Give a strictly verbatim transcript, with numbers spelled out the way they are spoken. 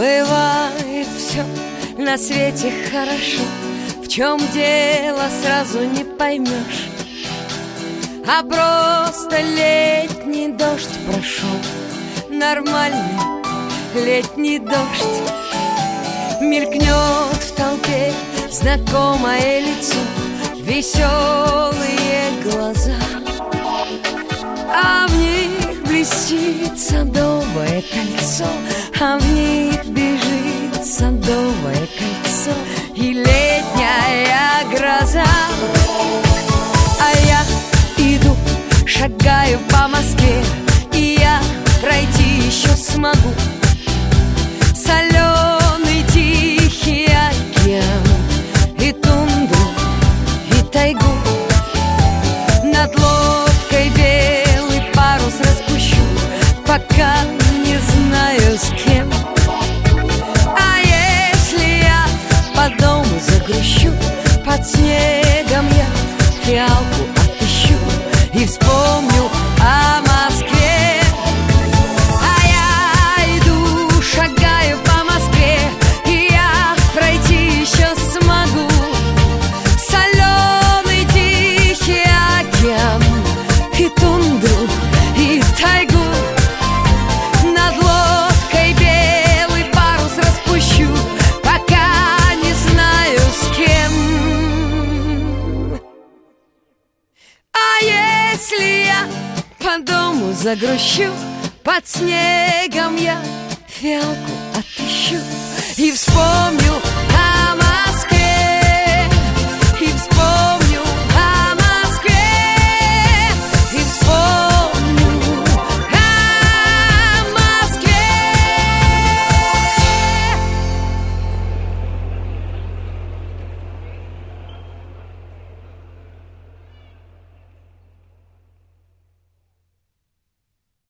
Бывает все на свете хорошо, в чем дело сразу не поймешь. А просто летний дождь прошел, нормальный летний дождь. Мелькнет в толпе знакомое лицо, веселые глаза, а в них блестит садовое кольцо, а в них бежит садовое кольцо и летняя гроза. А я иду, шагаю по Москве, и я пройти еще смогу соленый тихий океан и тундру, и тайгу. Над лодкой белый парус распущу, пока не знаю с кем. А если я по дому загрущу, под снегом я фиалку отыщу и вспомню о Москве. А я иду, шагаю по Москве, и я пройти еще смогу соленый тихий океан и тундру, и тайгу. Над лодкой белый парус распущу, пока не знаю с кем. А если я по дому загрущу, под снегом я фиалку отыщу и вспомню